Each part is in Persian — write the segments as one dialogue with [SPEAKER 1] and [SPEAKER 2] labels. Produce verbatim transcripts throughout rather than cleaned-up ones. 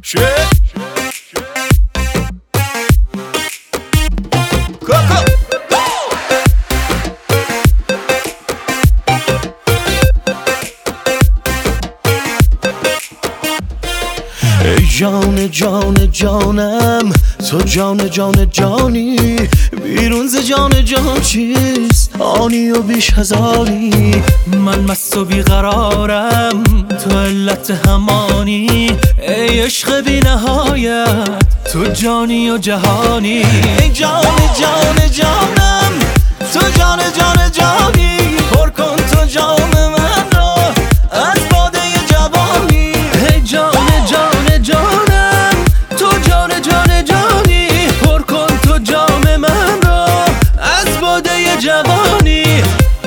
[SPEAKER 1] ای جان جان جانم، تو جان جان جانی، بیرون ز جان جان چیست آنی و بیش هزاری.
[SPEAKER 2] من مست و بیقرارم، تو علت همانی، ای عشق بی نهایت، تو جانی و جهانی.
[SPEAKER 1] ای جان جان جانم، تو جان جان جانی، پر کن تو جام من را از باده جوانی.
[SPEAKER 2] ای جان جان جانم، تو جان جان جانی، پر کن تو جام من را از باده جوانی.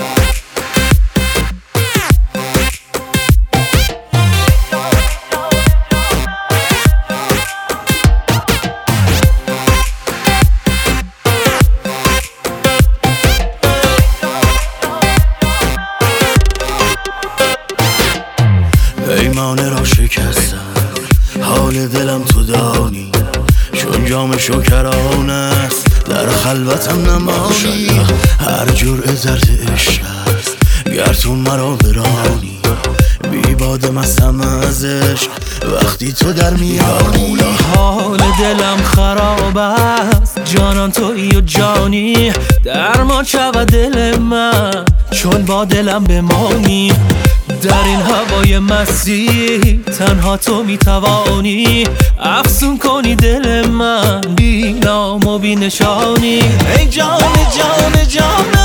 [SPEAKER 1] پیمانه را شکستم، حال دلم تو دانی، چون جام شکران است در خلوتم نمانی. هر جرعه زرد عشق است گر تو مرا برانی، بی باده مستم از عشق وقتی تو در میانی.
[SPEAKER 2] حال دلم خراب است، جانان تویی و جانی، درمان شود دل من چون با دلم بمانی. در این هوای مستی تنها تو میتوانی افسون کنی دل من بی نام و بی نشانی.
[SPEAKER 1] ای جان جان جانم،